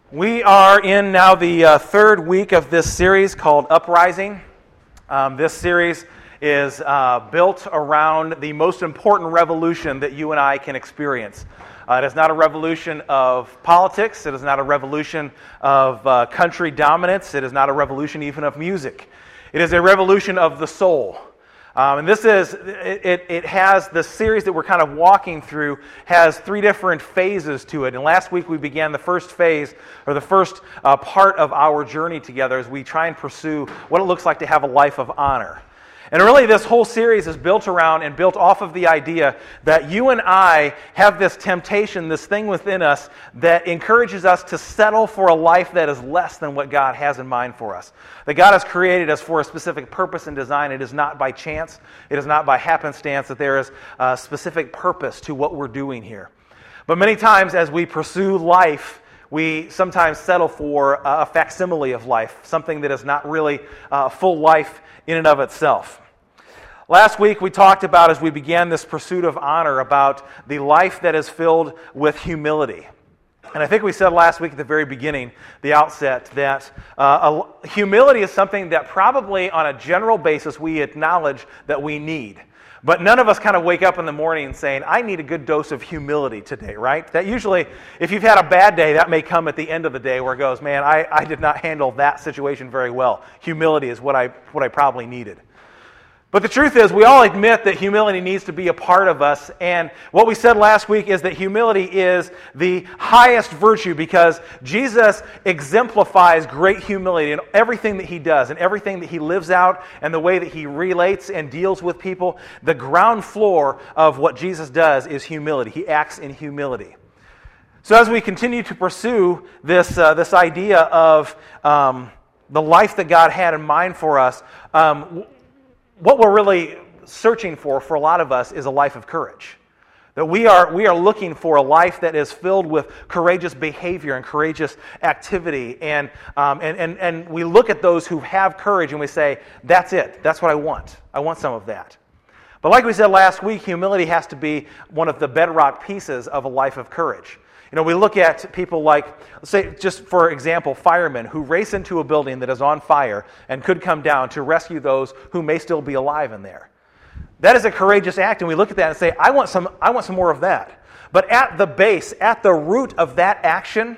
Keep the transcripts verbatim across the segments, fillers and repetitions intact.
We are in now the uh, third week of this series called Uprising. Um, this series is uh, built around the most important revolution that you and I can experience. Uh, it is not a revolution of politics. It is not a revolution of uh, country dominance. It is not a revolution even of music. It is a revolution of the soul. Um, and this is, it, it, it has, the series that we're kind of walking through has three different phases to it. And last week we began the first phase, or the first uh, part of our journey together as we try and pursue what it looks like to have a life of honor. And really this whole series is built around and built off of the idea that you and I have this temptation, this thing within us that encourages us to settle for a life that is less than what God has in mind for us. That God has created us for a specific purpose and design. It is not by chance. It is not by happenstance that there is a specific purpose to what we're doing here. But many times as we pursue life, we sometimes settle for a facsimile of life, something that is not really a full life in and of itself. Last week we talked about, as we began this pursuit of honor, about the life that is filled with humility. And I think we said last week at the very beginning, the outset, that uh, a, humility is something that probably on a general basis we acknowledge that we need. But none of us kind of wake up in the morning saying, I need a good dose of humility today, right? That usually, if you've had a bad day, that may come at the end of the day where it goes, man, I, I did not handle that situation very well. Humility is what I what I probably needed. But the truth is, we all admit that humility needs to be a part of us, and what we said last week is that humility is the highest virtue because Jesus exemplifies great humility in everything that he does, and everything that he lives out, and the way that he relates and deals with people. The ground floor of what Jesus does is humility. He acts in humility. So as we continue to pursue this, uh, this idea of um, the life that God had in mind for us, um, what we're really searching for, for a lot of us, is a life of courage. That we are we are looking for a life that is filled with courageous behavior and courageous activity. And, um, and, and, and we look at those who have courage and we say, that's it. That's what I want. I want some of that. But like we said last week, humility has to be one of the bedrock pieces of a life of courage. You know, we look at people like, say, just for example, firemen who race into a building that is on fire and could come down to rescue those who may still be alive in there. That is a courageous act, and we look at that and say, I want some, I want some more of that. But at the base, at the root of that action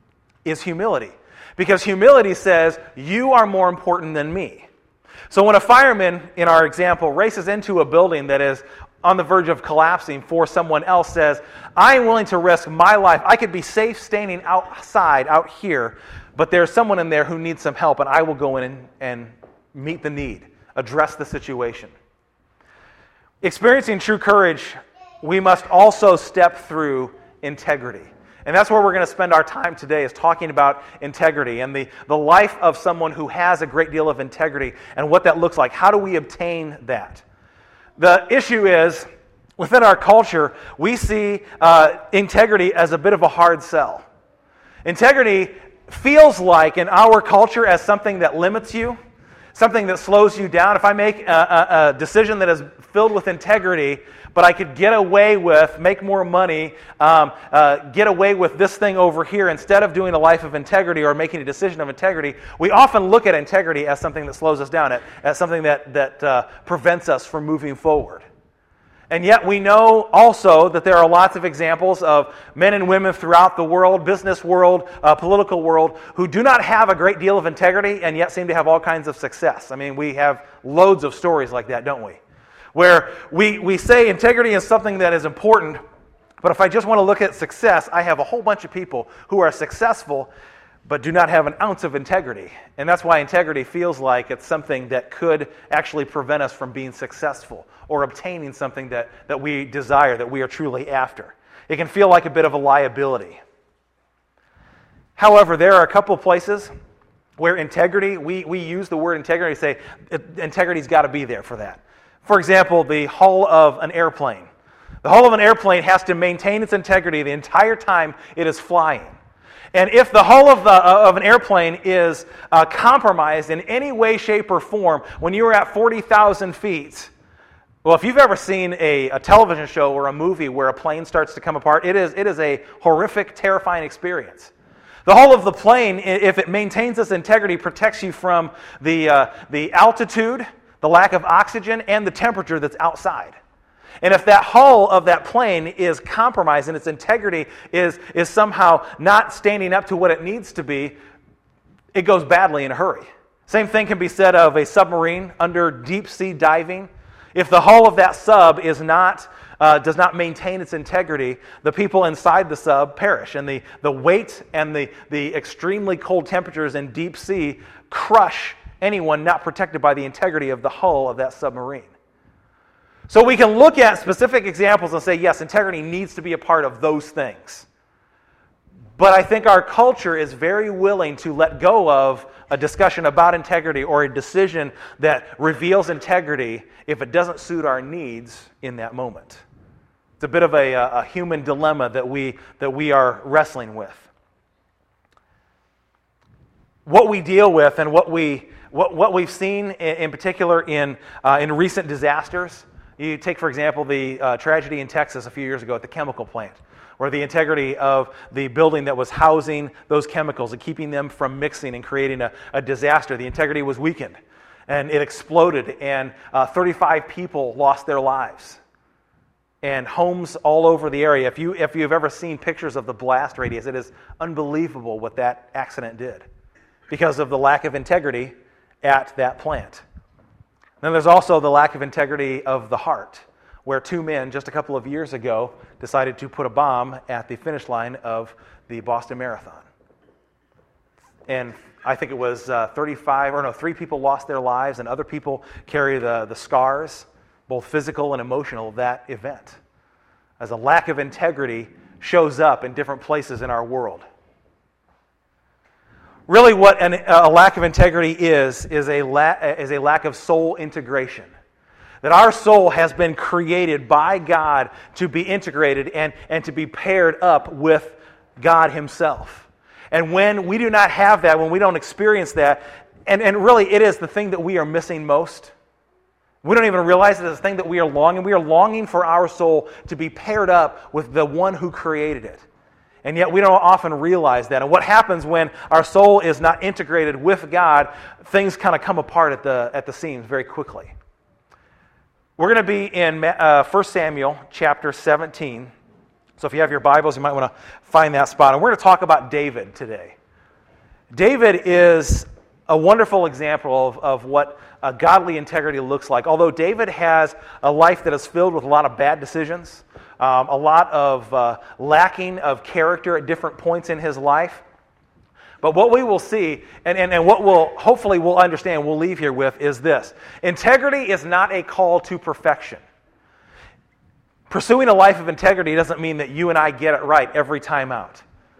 is humility. Because humility says, you are more important than me. So when a fireman, in our example, races into a building that is on the verge of collapsing for someone else, says, I am willing to risk my life. I could be safe standing outside, out here, but there's someone in there who needs some help, and I will go in and, and meet the need, address the situation. Experiencing true courage, we must also step through integrity. And that's where we're going to spend our time today, is talking about integrity and the, the life of someone who has a great deal of integrity and what that looks like. How do we obtain that? The issue is, within our culture, we see uh, integrity as a bit of a hard sell. Integrity feels like, in our culture, as something that limits you, something that slows you down. If I make a, a, a decision that is filled with integrity, but I could get away with, make more money, um, uh, get away with this thing over here instead of doing a life of integrity or making a decision of integrity, we often look at integrity as something that slows us down, as something that, that uh, prevents us from moving forward. And yet we know also that there are lots of examples of men and women throughout the world, business world, uh, political world, who do not have a great deal of integrity and yet seem to have all kinds of success. I mean, we have loads of stories like that, don't we? Where we, we say integrity is something that is important, but if I just want to look at success, I have a whole bunch of people who are successful but do not have an ounce of integrity. And that's why integrity feels like it's something that could actually prevent us from being successful or obtaining something that, that we desire, that we are truly after. It can feel like a bit of a liability. However, there are a couple of places where integrity, we, we use the word integrity to say integrity's got to be there for that. For example, the hull of an airplane. The hull of an airplane has to maintain its integrity the entire time it is flying. And if the hull of, the, uh, of an airplane is uh, compromised in any way, shape, or form when you are at forty thousand feet, well, if you've ever seen a, a television show or a movie where a plane starts to come apart, it is, it is a horrific, terrifying experience. The hull of the plane, if it maintains its integrity, protects you from the, uh, the altitude, the lack of oxygen, and the temperature that's outside. And if that hull of that plane is compromised and its integrity is, is somehow not standing up to what it needs to be, it goes badly in a hurry. Same thing can be said of a submarine under deep sea diving. If the hull of that sub is not, uh, does not maintain its integrity, the people inside the sub perish. And the, the weight and the, the extremely cold temperatures in deep sea crush anyone not protected by the integrity of the hull of that submarine. So we can look at specific examples and say, yes, integrity needs to be a part of those things. But I think our culture is very willing to let go of a discussion about integrity or a decision that reveals integrity if it doesn't suit our needs in that moment. It's a bit of a, a human dilemma that we, that we are wrestling with. What we deal with and what, we, what, what we've seen in, in particular in, uh, in recent disasters. You take, for example, the uh, tragedy in Texas a few years ago at the chemical plant, where the integrity of the building that was housing those chemicals and keeping them from mixing and creating a, a disaster, the integrity was weakened, and it exploded, and uh, thirty-five people lost their lives. And homes all over the area. If, you, if you've ever seen pictures of the blast radius, it is unbelievable what that accident did because of the lack of integrity at that plant. Then there's also the lack of integrity of the heart, where two men just a couple of years ago decided to put a bomb at the finish line of the Boston Marathon. And I think it was uh, thirty-five, or no, three people lost their lives, and other people carry the, the scars, both physical and emotional, of that event. As a lack of integrity shows up in different places in our world. Really what an, a lack of integrity is, is a, la- is a lack of soul integration. That our soul has been created by God to be integrated and, and to be paired up with God Himself. And when we do not have that, when we don't experience that, and, and really it is the thing that we are missing most. We don't even realize it is the thing that we are longing. We are longing for our soul to be paired up with the one who created it. And yet we don't often realize that. And what happens when our soul is not integrated with God, things kind of come apart at the, at the seams very quickly. We're going to be in uh, First Samuel chapter seventeen. So if you have your Bibles, you might want to find that spot. And we're going to talk about David today. David is a wonderful example of, of what a godly integrity looks like. Although David has a life that is filled with a lot of bad decisions, um, a lot of uh, lacking of character at different points in his life. But what we will see, and, and, and what we'll hopefully we'll understand, we'll leave here with, is this. Integrity is not a call to perfection. Pursuing a life of integrity doesn't mean that you and I get it right every time out.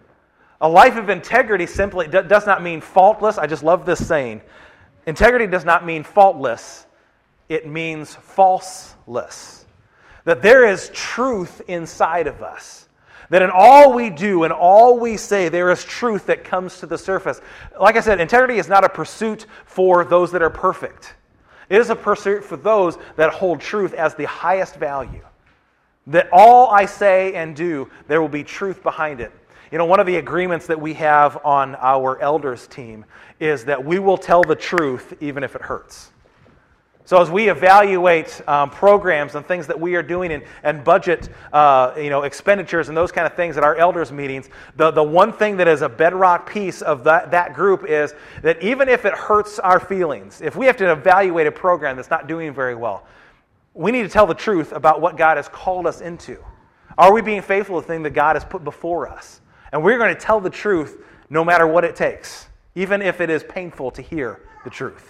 A life of integrity simply does not mean faultless. I just love this saying. Integrity does not mean faultless. It means falseless. That there is truth inside of us. That in all we do and all we say, there is truth that comes to the surface. Like I said, integrity is not a pursuit for those that are perfect. It is a pursuit for those that hold truth as the highest value. That all I say and do, there will be truth behind it. You know, one of the agreements that we have on our elders team is that we will tell the truth even if it hurts. So as we evaluate um, programs and things that we are doing and, and budget uh, you know, expenditures and those kind of things at our elders meetings, the, the one thing that is a bedrock piece of that, that group is that even if it hurts our feelings, if we have to evaluate a program that's not doing very well, we need to tell the truth about what God has called us into. Are we being faithful to the thing that God has put before us? And we're going to tell the truth no matter what it takes, even if it is painful to hear the truth.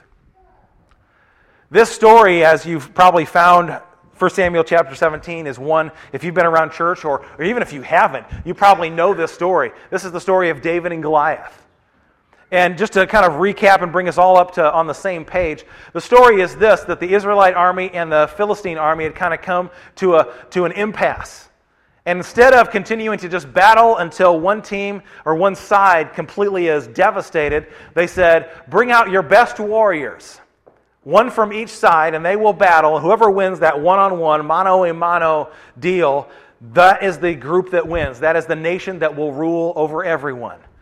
This story, as you've probably found, First Samuel chapter seventeen is one, if you've been around church, or, or even if you haven't, you probably know this story. This is the story of David and Goliath. And just to kind of recap and bring us all up to on the same page, the story is this, that the Israelite army and the Philistine army had kind of come to a to an impasse. And instead of continuing to just battle until one team or one side completely is devastated, they said, bring out your best warriors, one from each side, and they will battle. Whoever wins that one-on-one, mano-a-mano deal, that is the group that wins. That is the nation that will rule over everyone.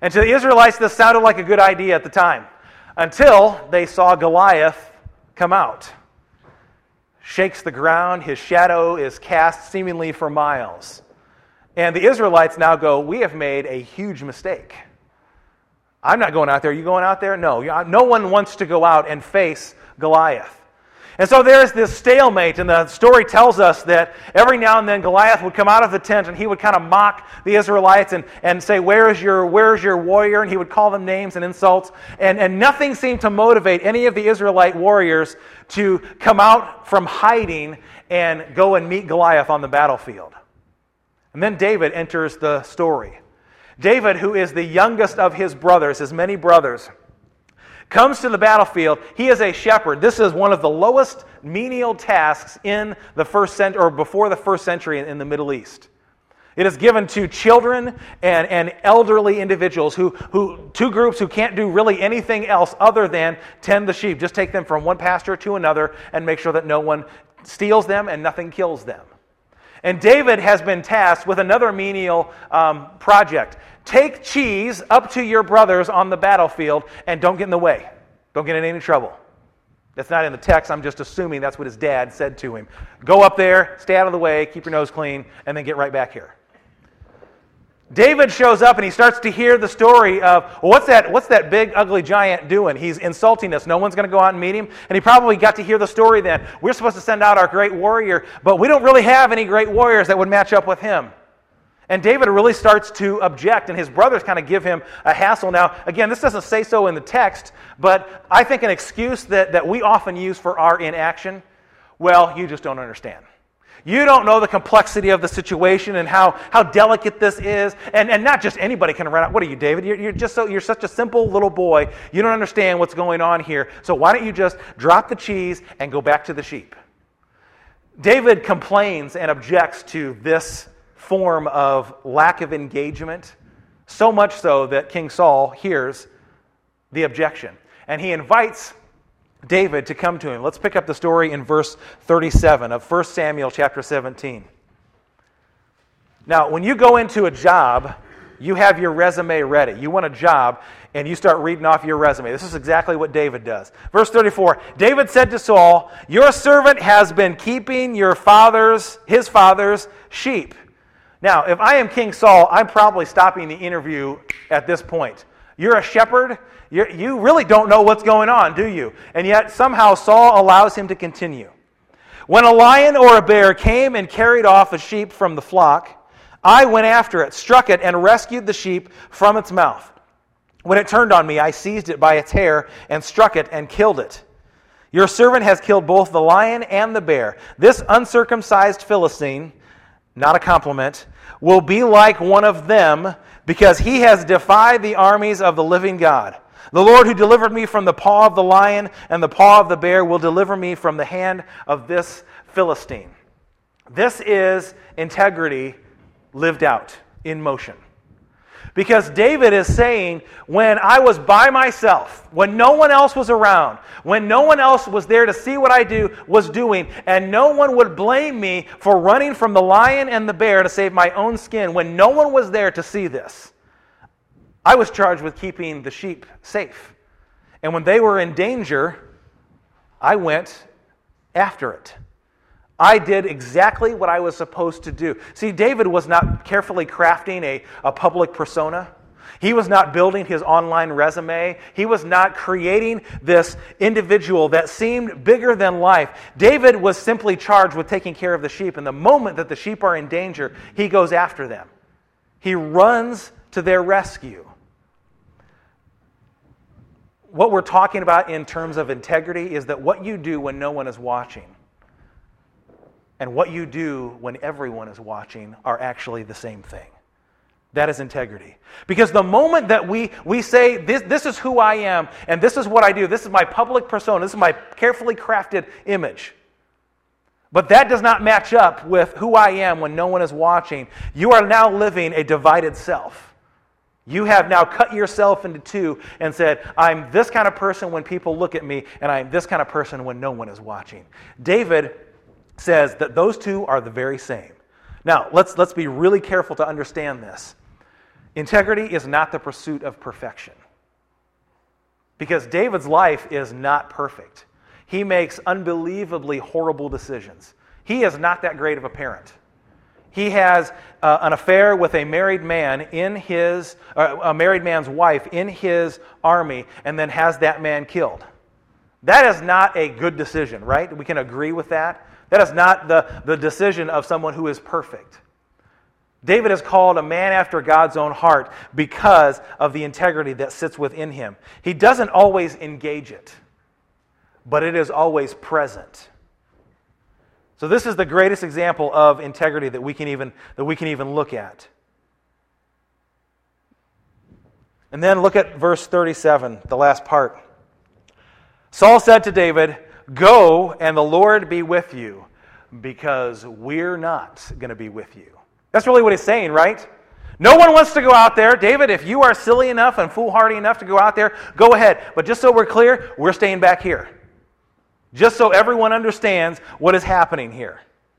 And to the Israelites, this sounded like a good idea at the time, until they saw Goliath come out. Shakes the ground, his shadow is cast seemingly for miles. And the Israelites now go, we have made a huge mistake. I'm not going out there. Are you going out there? No. No one wants to go out and face Goliath. And so there's this stalemate, and the story tells us that every now and then Goliath would come out of the tent and he would kind of mock the Israelites and, and say, where is your where is your warrior? And he would call them names and insults. And, and nothing seemed to motivate any of the Israelite warriors to come out from hiding and go and meet Goliath on the battlefield. And then David enters the story. David, who is the youngest of his brothers, his many brothers, comes to the battlefield. He is a shepherd. This is one of the lowest menial tasks in the first century, or before the first century in the Middle East. It is given to children and, and elderly individuals, who, who two groups who can't do really anything else other than tend the sheep. Just take them from one pasture to another and make sure that no one steals them and nothing kills them. And David has been tasked with another menial um, project. Take cheese up to your brothers on the battlefield and don't get in the way. Don't get in any trouble. That's not in the text. I'm just assuming that's what his dad said to him. Go up there, stay out of the way, keep your nose clean, and then get right back here. David shows up and he starts to hear the story of, well, what's that, what's that big ugly giant doing? He's insulting us. No one's going to go out and meet him. And he probably got to hear the story then. We're supposed to send out our great warrior, but we don't really have any great warriors that would match up with him. And David really starts to object, and his brothers kind of give him a hassle. Now, again, this doesn't say so in the text, but I think an excuse that, that we often use for our inaction, well, you just don't understand. You don't know the complexity of the situation and how, how delicate this is. And, and not just anybody can run out. What are you, David? You're, you're just so you're such a simple little boy. You don't understand what's going on here. So why don't you just drop the cheese and go back to the sheep? David complains and objects to this form of lack of engagement, so much so that King Saul hears the objection. And he invites David to come to him. Let's pick up the story in verse thirty-seven of First Samuel chapter seventeen. Now, when you go into a job, you have your resume ready. You want a job, and you start reading off your resume. This is exactly what David does. Verse thirty-four, David said to Saul, your servant has been keeping your father's, his father's sheep. Now, if I am King Saul, I'm probably stopping the interview at this point. You're a shepherd. You're, you really don't know what's going on, do you? And yet somehow Saul allows him to continue. When a lion or a bear came and carried off a sheep from the flock, I went after it, struck it, and rescued the sheep from its mouth. When it turned on me, I seized it by its hair and struck it and killed it. Your servant has killed both the lion and the bear. This uncircumcised Philistine, not a compliment, will be like one of them because he has defied the armies of the living God. The Lord who delivered me from the paw of the lion and the paw of the bear will deliver me from the hand of this Philistine. This is integrity lived out in motion. Because David is saying, when I was by myself, when no one else was around, when no one else was there to see what I do was doing, and no one would blame me for running from the lion and the bear to save my own skin, when no one was there to see this, I was charged with keeping the sheep safe. And when they were in danger, I went after it. I did exactly what I was supposed to do. See, David was not carefully crafting a, a public persona. He was not building his online resume. He was not creating this individual that seemed bigger than life. David was simply charged with taking care of the sheep. And the moment that the sheep are in danger, he goes after them. He runs to their rescue. What we're talking about in terms of integrity is that what you do when no one is watching and what you do when everyone is watching are actually the same thing. That is integrity. Because the moment that we, we say, this, this is who I am, and this is what I do, this is my public persona, this is my carefully crafted image, but that does not match up with who I am when no one is watching, you are now living a divided self. You have now cut yourself into two and said, I'm this kind of person when people look at me, and I'm this kind of person when no one is watching. David says that those two are the very same. Now, let's let's be really careful to understand this. Integrity is not the pursuit of perfection. Because David's life is not perfect. He makes unbelievably horrible decisions. He is not that great of a parent. He has uh, an affair with a married man in his, uh, a married man's wife in his army, and then has that man killed. That is not a good decision, right? We can agree with that. That is not the, the decision of someone who is perfect. David is called a man after God's own heart because of the integrity that sits within him. He doesn't always engage it, but it is always present. So this is the greatest example of integrity that we can even, that we can even look at. And then look at verse thirty-seven, the last part. Saul said to David, "Go, and the Lord be with you, because we're not going to be with you." That's really what he's saying, right? No one wants to go out there. David, if you are silly enough and foolhardy enough to go out there, go ahead. But just so we're clear, we're staying back here. Just so everyone understands what is happening here.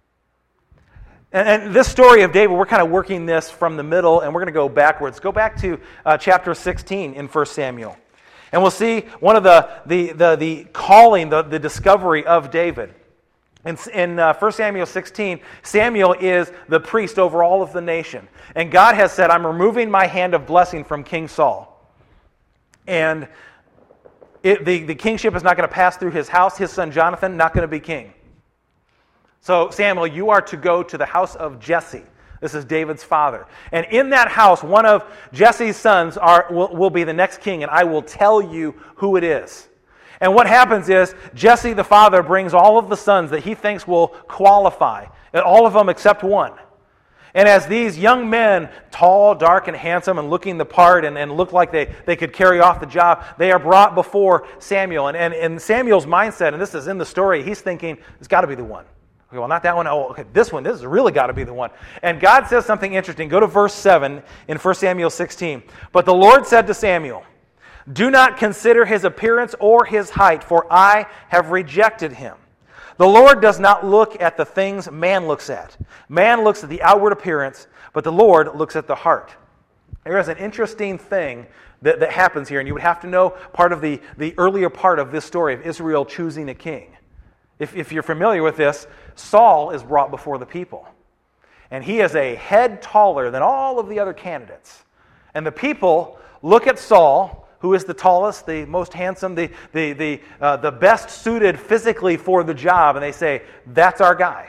And, and this story of David, we're kind of working this from the middle, and we're going to go backwards. Go back to uh, chapter sixteen in First Samuel. And we'll see one of the, the, the, the calling, the, the discovery of David. In, in uh, First Samuel sixteen, Samuel is the priest over all of the nation. And God has said, "I'm removing my hand of blessing from King Saul." And it, the, the kingship is not going to pass through his house. His son Jonathan, not going to be king. So, Samuel, you are to go to the house of Jesse. This is David's father. And in that house, one of Jesse's sons are, will, will be the next king, and I will tell you who it is. And what happens is, Jesse the father brings all of the sons that he thinks will qualify, all of them except one. And as these young men, tall, dark, and handsome, and looking the part, and, and look like they, they could carry off the job, they are brought before Samuel. And, and in Samuel's mindset, and this is in the story, he's thinking, it's got to be the one. Okay, well, not that one. Oh, okay, this one. This has really got to be the one. And God says something interesting. Go to verse seven in First Samuel sixteen. "But the Lord said to Samuel, 'Do not consider his appearance or his height, for I have rejected him. The Lord does not look at the things man looks at. Man looks at the outward appearance, but the Lord looks at the heart.'" There is an interesting thing that, that happens here, and you would have to know part of the, the earlier part of this story of Israel choosing a king. If, if you're familiar with this, Saul is brought before the people. And he is a head taller than all of the other candidates. And the people look at Saul, who is the tallest, the most handsome, the, the, the, uh, the best suited physically for the job, and they say, "That's our guy."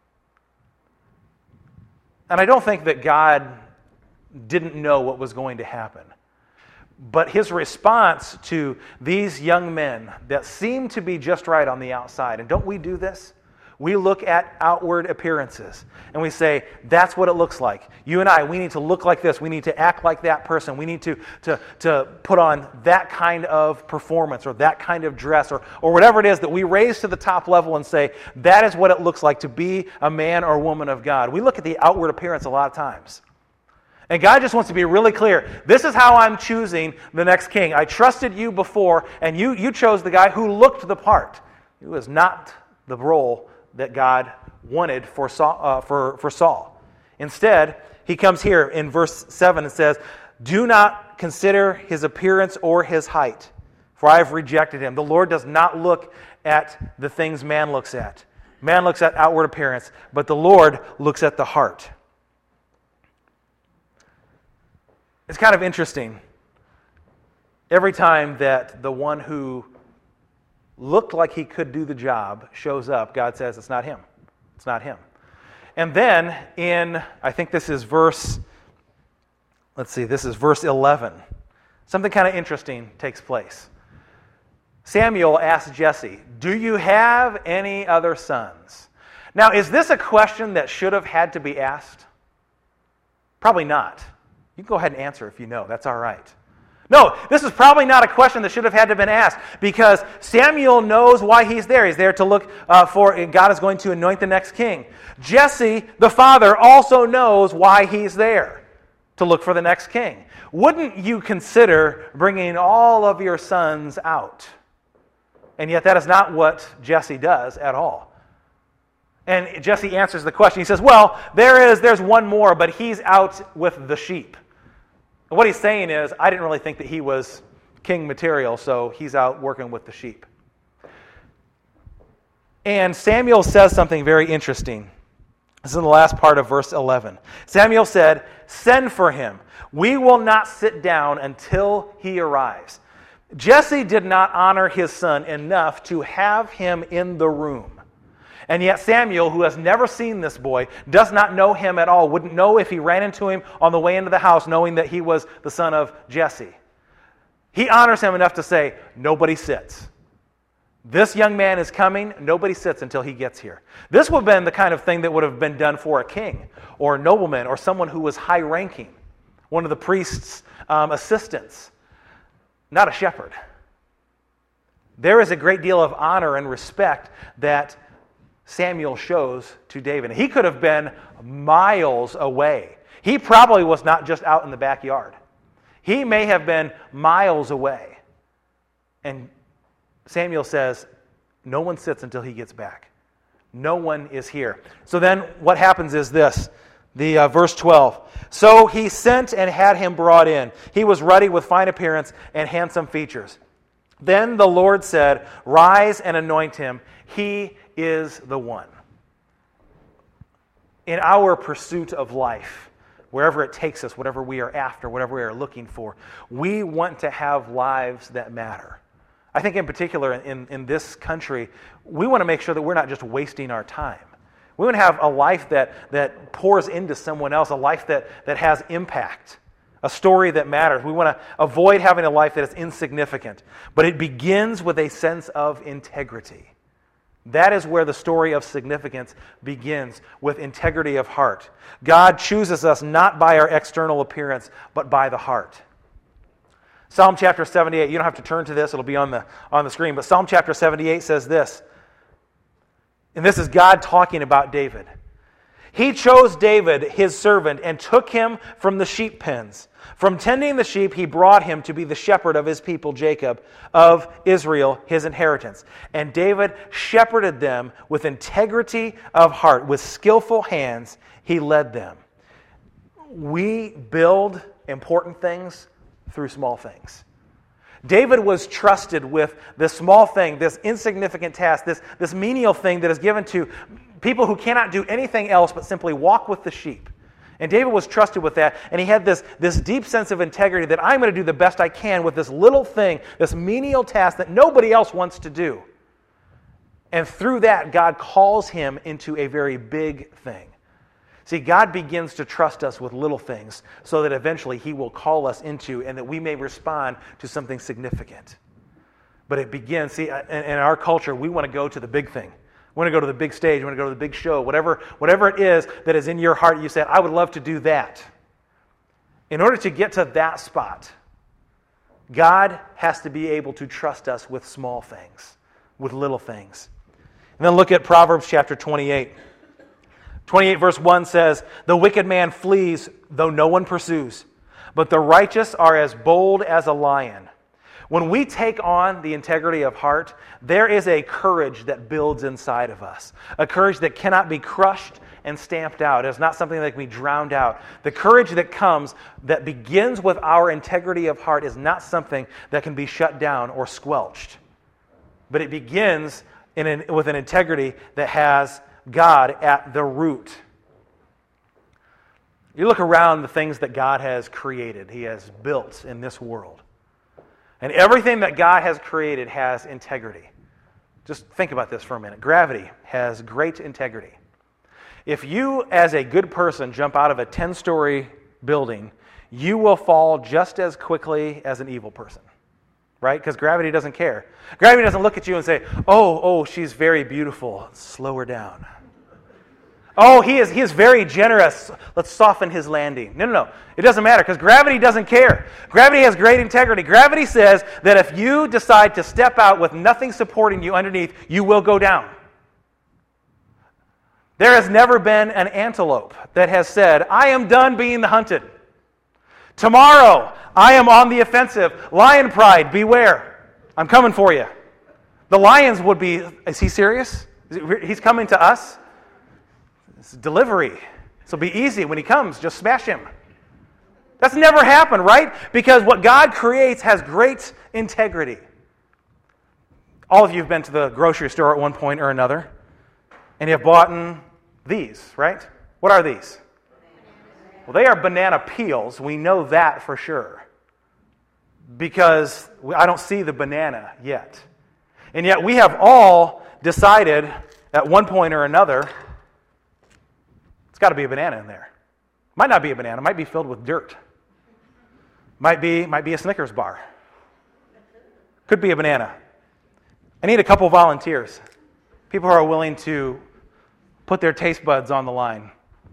And I don't think that God didn't know what was going to happen. But his response to these young men that seem to be just right on the outside, and don't we do this? We look at outward appearances and we say, that's what it looks like. You and I, we need to look like this. We need to act like that person. We need to, to, to put on that kind of performance or that kind of dress or, or whatever it is that we raise to the top level and say, that is what it looks like to be a man or woman of God. We look at the outward appearance a lot of times. And God just wants to be really clear. This is how I'm choosing the next king. I trusted you before, and you, you chose the guy who looked the part. It was not the role that God wanted for Saul, uh, for, for Saul. Instead, he comes here in verse seven and says, "Do not consider his appearance or his height, for I have rejected him." The Lord does not look at the things man looks at. Man looks at outward appearance, but the Lord looks at the heart. It's kind of interesting. Every time that the one who looked like he could do the job shows up, God says, it's not him. It's not him. And then in, I think this is verse, let's see, this is verse eleven. Something kind of interesting takes place. Samuel asks Jesse, "Do you have any other sons?" Now, is this a question that should have had to be asked? Probably not. You can go ahead and answer if you know. That's all right. No, this is probably not a question that should have had to have been asked because Samuel knows why he's there. He's there to look uh, for, God is going to anoint the next king. Jesse, the father, also knows why he's there, to look for the next king. Wouldn't you consider bringing all of your sons out? And yet that is not what Jesse does at all. And Jesse answers the question. He says, well, there is, there's one more, but he's out with the sheep. And what he's saying is, I didn't really think that he was king material, so he's out working with the sheep. And Samuel says something very interesting. This is in the last part of verse eleven. Samuel said, "Send for him. We will not sit down until he arrives." Jesse did not honor his son enough to have him in the room. And yet Samuel, who has never seen this boy, does not know him at all, wouldn't know if he ran into him on the way into the house, knowing that he was the son of Jesse. He honors him enough to say, nobody sits. This young man is coming, nobody sits until he gets here. This would have been the kind of thing that would have been done for a king or a nobleman or someone who was high-ranking, one of the priest's um, assistants, not a shepherd. There is a great deal of honor and respect that Samuel shows to David. He could have been miles away. He probably was not just out in the backyard. He may have been miles away. And Samuel says, no one sits until he gets back. No one is here. So then what happens is this, the uh, verse twelve. So he sent and had him brought in. He was ruddy with fine appearance and handsome features. Then the Lord said, rise and anoint him. He is the one. In our pursuit of life, wherever it takes us, whatever we are after, whatever we are looking for, we want to have lives that matter. I think in particular in, in this country, we want to make sure that we're not just wasting our time. We want to have a life that, that pours into someone else, a life that, that has impact, a story that matters. We want to avoid having a life that is insignificant. But it begins with a sense of integrity. That is where the story of significance begins, with integrity of heart. God chooses us not by our external appearance, but by the heart. Psalm chapter seventy-eight, you don't have to turn to this, it'll be on the, on the screen, but Psalm chapter seventy-eight says this, and this is God talking about David. He chose David, his servant, and took him from the sheep pens. From tending the sheep, he brought him to be the shepherd of his people, Jacob, of Israel, his inheritance. And David shepherded them with integrity of heart, with skillful hands, he led them. We build important things through small things. David was trusted with this small thing, this insignificant task, this, this menial thing that is given to people who cannot do anything else but simply walk with the sheep. And David was trusted with that, and he had this, this deep sense of integrity that I'm going to do the best I can with this little thing, this menial task that nobody else wants to do. And through that, God calls him into a very big thing. See, God begins to trust us with little things so that eventually he will call us into and that we may respond to something significant. But it begins, see, in, in our culture, we want to go to the big thing. We want to go to the big stage. We want to go to the big show. Whatever, whatever it is that is in your heart, you said, I would love to do that. In order to get to that spot, God has to be able to trust us with small things, with little things. And then look at Proverbs chapter twenty-eight. twenty-eight verse one says, the wicked man flees, though no one pursues, but the righteous are as bold as a lion. When we take on the integrity of heart, there is a courage that builds inside of us. A courage that cannot be crushed and stamped out. It's not something that can be drowned out. The courage that comes, that begins with our integrity of heart, is not something that can be shut down or squelched. But it begins in an, with an integrity that has God at the root. You look around the things that God has created, He has built in this world. And everything that God has created has integrity. Just think about this for a minute. Gravity has great integrity. If you, as a good person, jump out of a ten-story building, you will fall just as quickly as an evil person. Right? Because gravity doesn't care. Gravity doesn't look at you and say, oh, oh, she's very beautiful. Slow her down. Oh, he is he is very generous. Let's soften his landing. No, no, no. It doesn't matter because gravity doesn't care. Gravity has great integrity. Gravity says that if you decide to step out with nothing supporting you underneath, you will go down. There has never been an antelope that has said, I am done being hunted. Tomorrow, I am on the offensive. Lion pride, beware. I'm coming for you. The lions would be, is he serious? Is it, he's coming to us? It's delivery. This will be easy. When he comes, just smash him. That's never happened, right? Because what God creates has great integrity. All of you have been to the grocery store at one point or another, and you have bought these, right? What are these? Well, they are banana peels. We know that for sure, because I don't see the banana yet. And yet we have all decided at one point or another, it's got to be a banana in there. Might not be a banana. Might be filled with dirt. Might be, might be a Snickers bar. Could be a banana. I need a couple volunteers. People who are willing to put their taste buds on the line.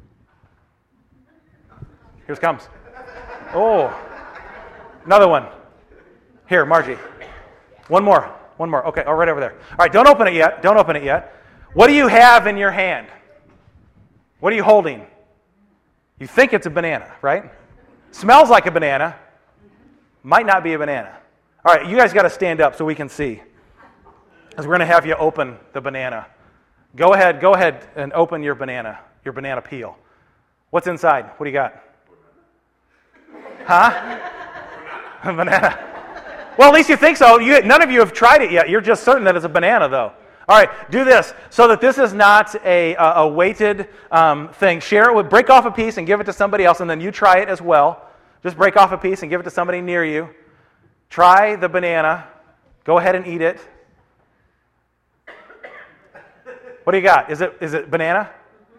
Here it comes. Oh, another one. Here, Margie. One more. One more. Okay, oh, right over there. All right, don't open it yet. Don't open it yet. What do you have in your hand? What are you holding? You think it's a banana, right? Smells like a banana. Might not be a banana. All right, you guys got to stand up so we can see, because we're going to have you open the banana. Go ahead, go ahead and open your banana, your banana peel. What's inside? What do you got? Huh? A banana. Well, at least you think so. You, none of you have tried it yet. You're just certain that it's a banana, though. All right, do this so that this is not a, a, a weighted um, thing. Share it with, break off a piece and give it to somebody else, and then you try it as well. Just break off a piece and give it to somebody near you. Try the banana. Go ahead and eat it. What do you got? Is it is it banana?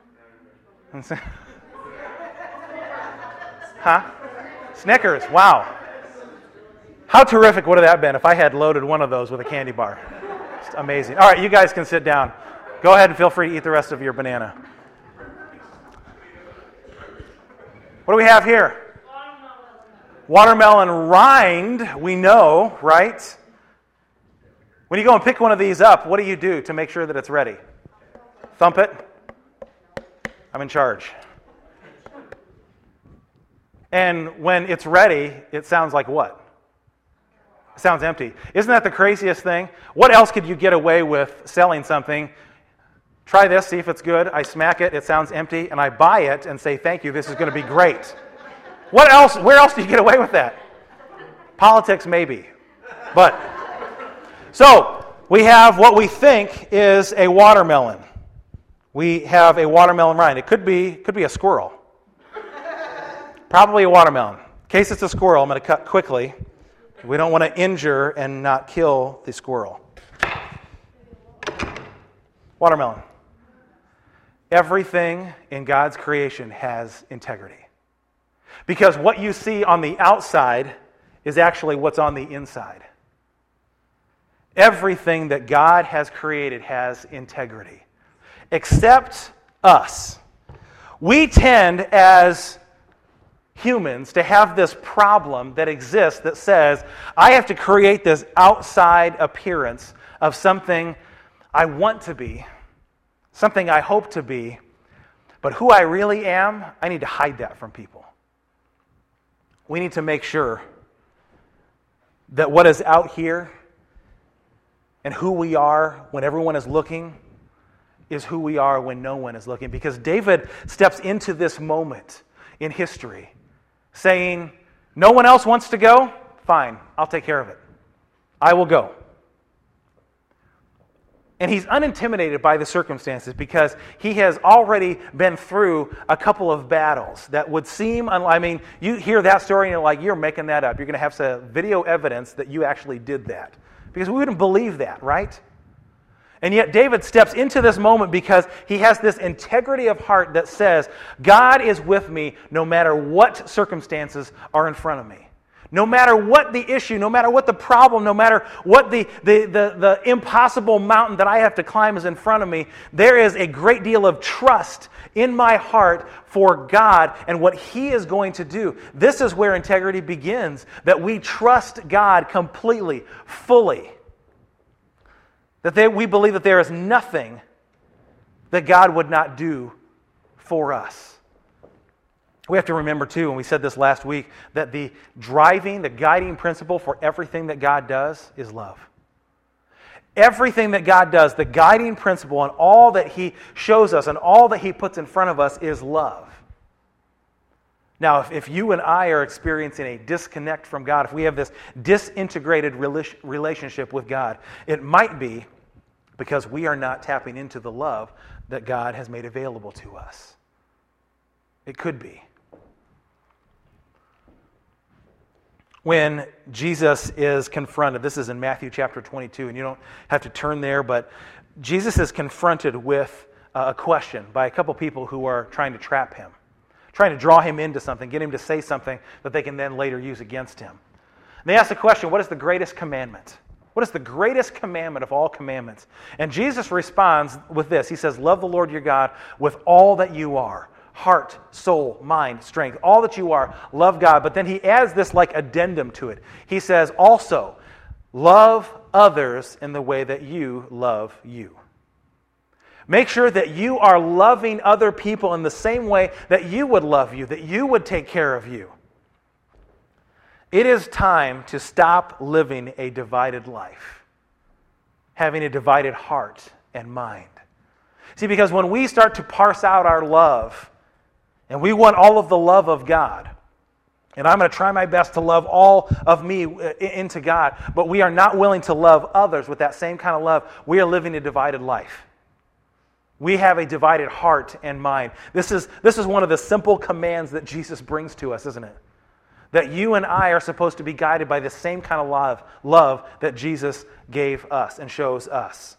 Huh? Snickers. Wow. How terrific would have that been if I had loaded one of those with a candy bar? Just amazing. All right, you guys can sit down. Go ahead and feel free to eat the rest of your banana. What do we have here? Watermelon rind, we know, right? When you go and pick one of these up, what do you do to make sure that it's ready? Thump it. I'm in charge. And when it's ready, it sounds like what? It sounds empty. Isn't that the craziest thing? What else could you get away with selling something? Try this, see if it's good. I smack it, it sounds empty, and I buy it and say, thank you, this is going to be great. What else? Where else do you get away with that? Politics, maybe. But, so, we have what we think is a watermelon. We have a watermelon rind. It could be, could be a squirrel. Probably a watermelon. In case it's a squirrel, I'm going to cut quickly. We don't want to injure and not kill the squirrel. Watermelon. Everything in God's creation has integrity. Because what you see on the outside is actually what's on the inside. Everything that God has created has integrity. Except us. We tend, as humans, to have this problem that exists that says, I have to create this outside appearance of something I want to be, something I hope to be, but who I really am, I need to hide that from people. We need to make sure that what is out here and who we are when everyone is looking is who we are when no one is looking. Because David steps into this moment in history saying, no one else wants to go? Fine, I'll take care of it. I will go. And he's unintimidated by the circumstances because he has already been through a couple of battles that would seem, I mean, you hear that story and you're like, you're making that up. You're going to have some video evidence that you actually did that. Because we wouldn't believe that, right? And yet David steps into this moment because he has this integrity of heart that says, God is with me no matter what circumstances are in front of me. No matter what the issue, no matter what the problem, no matter what the, the, the, the impossible mountain that I have to climb is in front of me, there is a great deal of trust in my heart for God and what He is going to do. This is where integrity begins, that we trust God completely, fully. That they, we believe that there is nothing that God would not do for us. We have to remember, too, and we said this last week, that the driving, the guiding principle for everything that God does is love. Everything that God does, the guiding principle and all that He shows us and all that He puts in front of us is love. Now, if, if you and I are experiencing a disconnect from God, if we have this disintegrated rela- relationship with God, it might be because we are not tapping into the love that God has made available to us. It could be. When Jesus is confronted, this is in Matthew chapter twenty-two, and you don't have to turn there, but Jesus is confronted with a question by a couple people who are trying to trap him, trying to draw him into something, get him to say something that they can then later use against him. And they ask the question, what is the greatest commandment? What is the greatest commandment of all commandments? And Jesus responds with this. He says, love the Lord your God with all that you are. Heart, soul, mind, strength, all that you are, love God. But then he adds this like addendum to it. He says, also, love others in the way that you love you. Make sure that you are loving other people in the same way that you would love you, that you would take care of you. It is time to stop living a divided life, having a divided heart and mind. See, because when we start to parse out our love, and we want all of the love of God, and I'm going to try my best to love all of me into God, but we are not willing to love others with that same kind of love, we are living a divided life. We have a divided heart and mind. This is, this is one of the simple commands that Jesus brings to us, isn't it? That you and I are supposed to be guided by the same kind of love, love that Jesus gave us and shows us.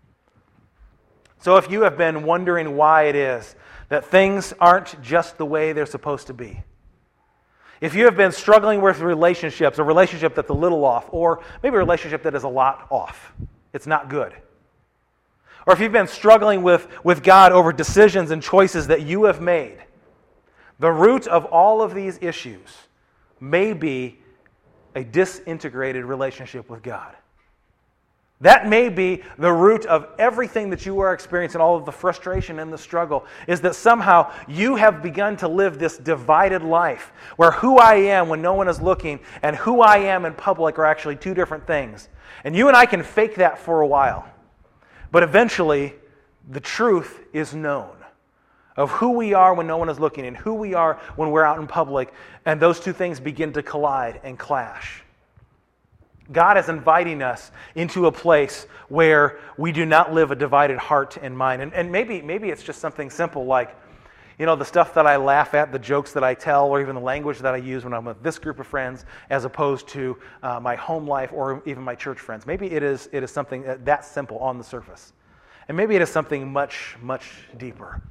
So if you have been wondering why it is that things aren't just the way they're supposed to be, if you have been struggling with relationships, a relationship that's a little off, or maybe a relationship that is a lot off, it's not good. Or if you've been struggling with, with God over decisions and choices that you have made, the root of all of these issues may be a disintegrated relationship with God. That may be the root of everything that you are experiencing, all of the frustration and the struggle, is that somehow you have begun to live this divided life where who I am when no one is looking and who I am in public are actually two different things. And you and I can fake that for a while. But eventually, the truth is known of who we are when no one is looking and who we are when we're out in public, and those two things begin to collide and clash. God is inviting us into a place where we do not live a divided heart and mind. And, and maybe, maybe it's just something simple like, you know, the stuff that I laugh at, the jokes that I tell, or even the language that I use when I'm with this group of friends as opposed to uh, my home life or even my church friends. Maybe it is, it is something that simple on the surface. And maybe it is something much, much deeper.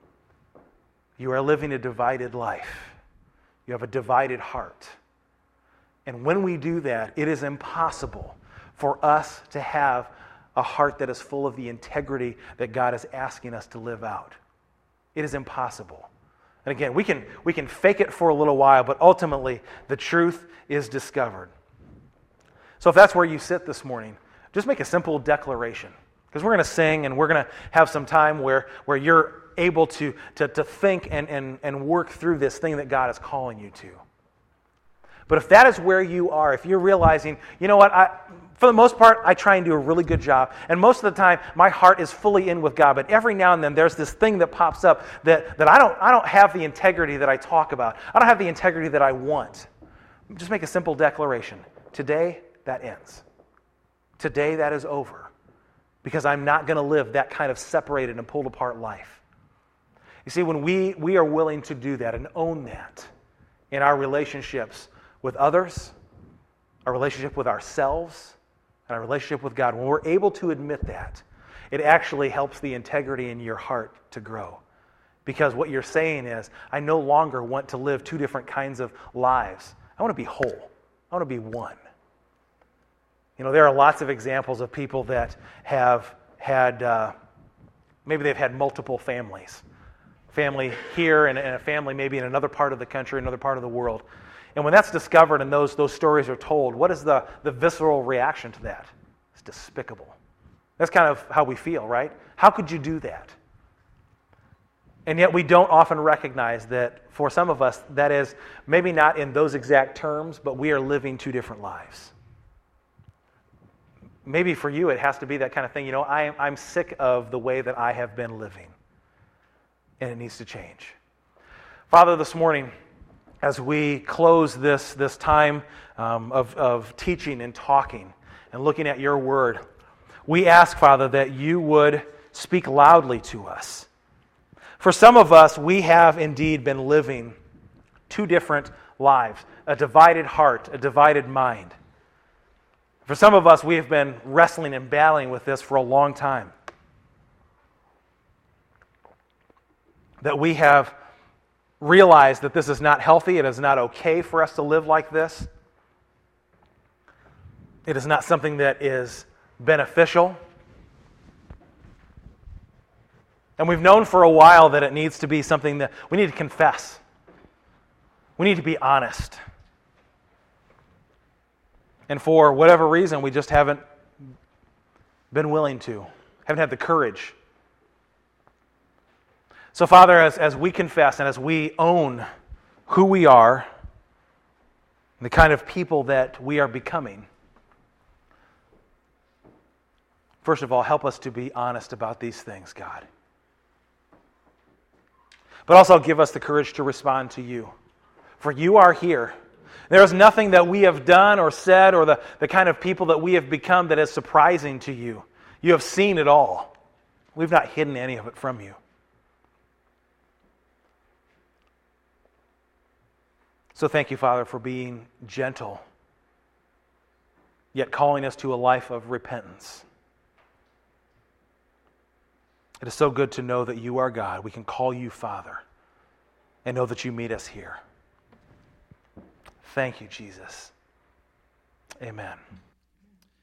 You are living a divided life. You have a divided heart. And when we do that, it is impossible for us to have a heart that is full of the integrity that God is asking us to live out. It is impossible. And again, we can, we can fake it for a little while, but ultimately the truth is discovered. So if that's where you sit this morning, just make a simple declaration. Because we're going to sing and we're going to have some time where, where you're able to, to, to think and, and, and work through this thing that God is calling you to. But if that is where you are, if you're realizing, you know what, I, for the most part, I try and do a really good job. And most of the time, my heart is fully in with God. But every now and then, there's this thing that pops up that, that I don't, I don't have the integrity that I talk about. I don't have the integrity that I want. Just make a simple declaration. Today, that ends. Today, that is over. Because I'm not going to live that kind of separated and pulled apart life. You see, when we, we are willing to do that and own that in our relationships with others, our relationship with ourselves, and our relationship with God, when we're able to admit that, it actually helps the integrity in your heart to grow. Because what you're saying is, I no longer want to live two different kinds of lives. I want to be whole. I want to be one. You know, there are lots of examples of people that have had, uh, maybe they've had multiple families. Family here and, and a family maybe in another part of the country, another part of the world. And when that's discovered and those, those stories are told, what is the, the visceral reaction to that? It's despicable. That's kind of how we feel, right? How could you do that? And yet we don't often recognize that for some of us, that is maybe not in those exact terms, but we are living two different lives. Maybe for you it has to be that kind of thing. You know, I, I'm sick of the way that I have been living, and it needs to change. Father, this morning, as we close this, this time um, of, of teaching and talking and looking at your word, we ask, Father, that you would speak loudly to us. For some of us, we have indeed been living two different lives, a divided heart, a divided mind. For some of us, we have been wrestling and battling with this for a long time. That we have realized that this is not healthy, it is not okay for us to live like this. It is not something that is beneficial. And we've known for a while that it needs to be something that we need to confess. We need to be honest. And for whatever reason, we just haven't been willing to, haven't had the courage. So, Father, as, as we confess and as we own who we are, the kind of people that we are becoming, first of all, help us to be honest about these things, God. But also give us the courage to respond to you. For you are here. There is nothing that we have done or said or the, the kind of people that we have become that is surprising to you. You have seen it all. We've not hidden any of it from you. So thank you, Father, for being gentle, yet calling us to a life of repentance. It is so good to know that you are God. We can call you Father and know that you meet us here. Thank you, Jesus. Amen.